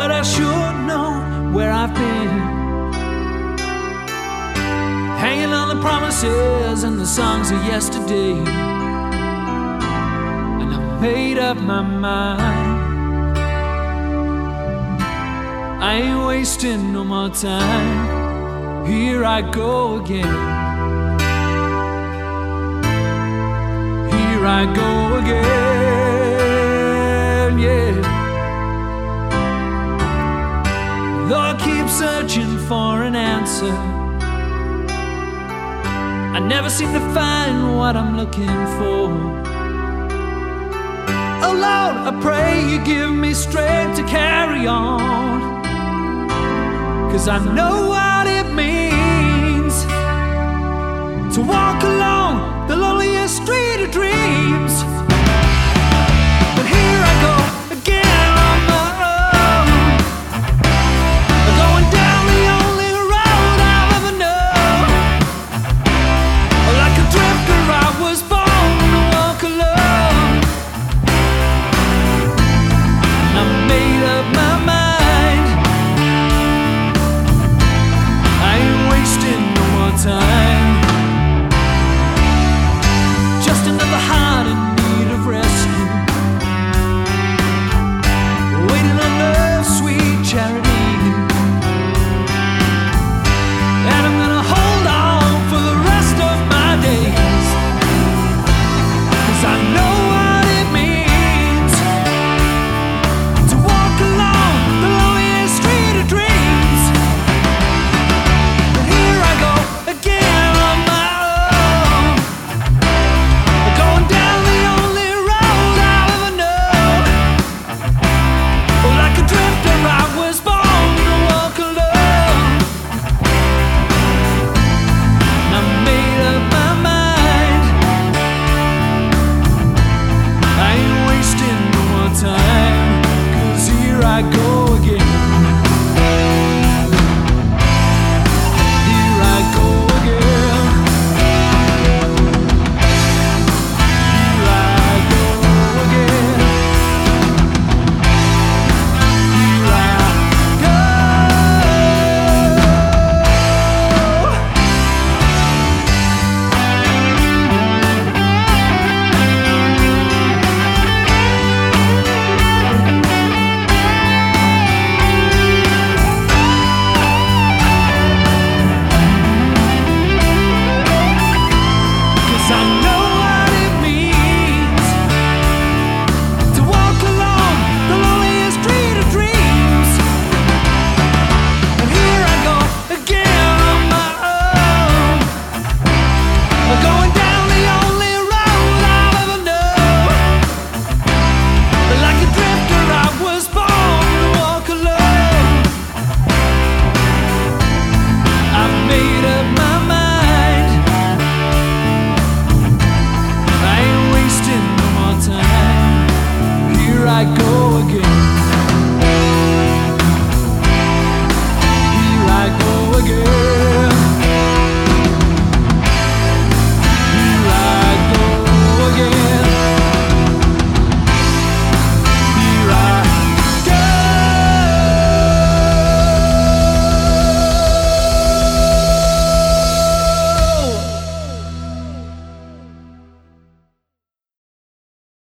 but I should know where I've been. Hanging on the promises and the songs of yesterday, and I've made up my mind. I ain't wasting no more time. Here I go again. Here I go again, yeah. Though I keep searching for an answer, I never seem to find what I'm looking for. Oh Lord, I pray you give me strength to carry on, 'cause I know what it means to walk along the loneliest street of dreams. But here I go again on my own, going down the only road I'll ever know. Like a drifter I was born to walk alone. I made up my mind. I ain't wasting no more time. Just another heart in need of rescue, waiting on love's sweet charity. And I'm gonna hold on for the rest of my days, 'cause I know what it means to walk along the loneliest street of dreams. But here I go again on my own, going down the only road I'll ever know. Like a drifter I was born to walk alone. I made up my mind. I ain't wasting no more time, 'cause here I go